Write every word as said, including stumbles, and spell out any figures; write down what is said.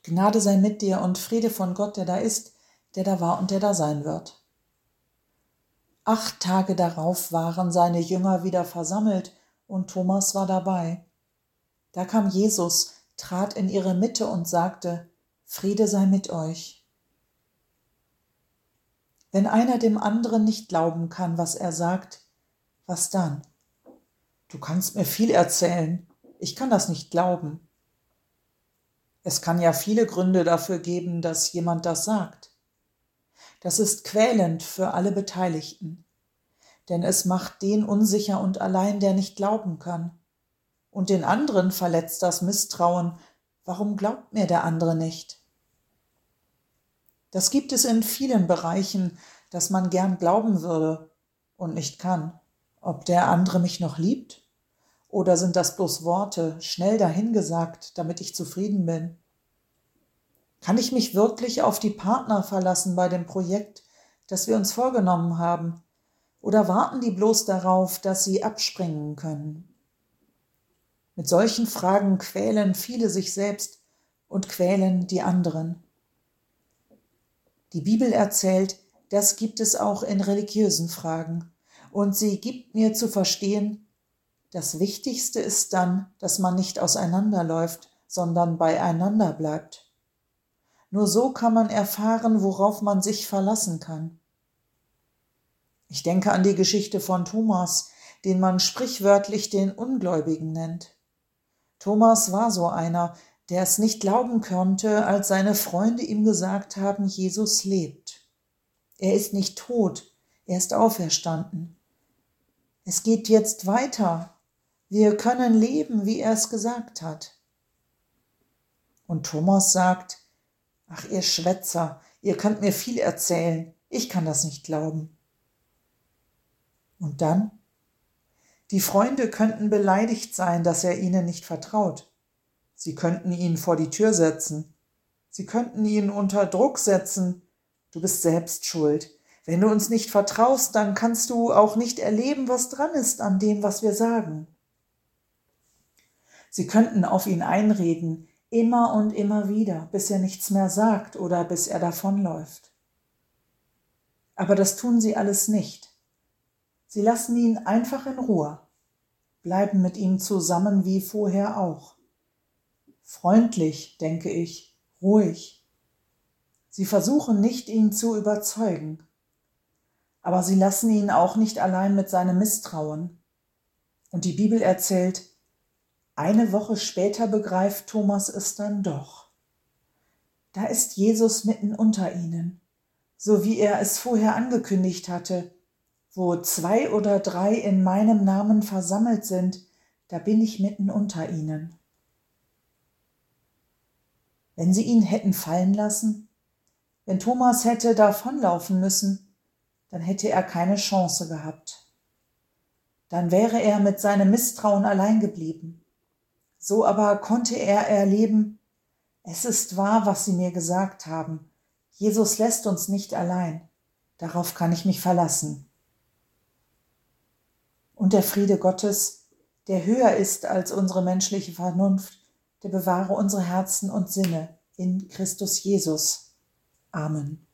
Gnade sei mit dir und Friede von Gott, der da ist, der da war und der da sein wird. Acht Tage darauf waren seine Jünger wieder versammelt und Thomas war dabei. Da kam Jesus, trat in ihre Mitte und sagte, Friede sei mit euch. Wenn einer dem anderen nicht glauben kann, was er sagt, was dann? Du kannst mir viel erzählen, ich kann das nicht glauben. Es kann ja viele Gründe dafür geben, dass jemand das sagt. Das ist quälend für alle Beteiligten, denn es macht den unsicher und allein, der nicht glauben kann. Und den anderen verletzt das Misstrauen, warum glaubt mir der andere nicht? Das gibt es in vielen Bereichen, dass man gern glauben würde und nicht kann. Ob der andere mich noch liebt? Oder sind das bloß Worte, schnell dahingesagt, damit ich zufrieden bin? Kann ich mich wirklich auf die Partner verlassen bei dem Projekt, das wir uns vorgenommen haben? Oder warten die bloß darauf, dass sie abspringen können? Mit solchen Fragen quälen viele sich selbst und quälen die anderen. Die Bibel erzählt, das gibt es auch in religiösen Fragen. Und sie gibt mir zu verstehen, das Wichtigste ist dann, dass man nicht auseinanderläuft, sondern beieinander bleibt. Nur so kann man erfahren, worauf man sich verlassen kann. Ich denke an die Geschichte von Thomas, den man sprichwörtlich den Ungläubigen nennt. Thomas war so einer, der es nicht glauben konnte, als seine Freunde ihm gesagt haben, Jesus lebt. Er ist nicht tot, er ist auferstanden. Es geht jetzt weiter. Wir können leben, wie er es gesagt hat. Und Thomas sagt, ach ihr Schwätzer, ihr könnt mir viel erzählen, ich kann das nicht glauben. Und dann? Die Freunde könnten beleidigt sein, dass er ihnen nicht vertraut. Sie könnten ihn vor die Tür setzen. Sie könnten ihn unter Druck setzen. Du bist selbst schuld. Wenn du uns nicht vertraust, dann kannst du auch nicht erleben, was dran ist an dem, was wir sagen. Sie könnten auf ihn einreden, immer und immer wieder, bis er nichts mehr sagt oder bis er davonläuft. Aber das tun sie alles nicht. Sie lassen ihn einfach in Ruhe, bleiben mit ihm zusammen wie vorher auch. Freundlich, denke ich, ruhig. Sie versuchen nicht, ihn zu überzeugen. Aber sie lassen ihn auch nicht allein mit seinem Misstrauen. Und die Bibel erzählt, eine Woche später begreift Thomas es dann doch. Da ist Jesus mitten unter ihnen, so wie er es vorher angekündigt hatte. Wo zwei oder drei in meinem Namen versammelt sind, da bin ich mitten unter ihnen. Wenn sie ihn hätten fallen lassen, wenn Thomas hätte davonlaufen müssen, dann hätte er keine Chance gehabt. Dann wäre er mit seinem Misstrauen allein geblieben. So aber konnte er erleben, es ist wahr, was sie mir gesagt haben. Jesus lässt uns nicht allein. Darauf kann ich mich verlassen. Und der Friede Gottes, der höher ist als unsere menschliche Vernunft, der bewahre unsere Herzen und Sinne in Christus Jesus. Amen.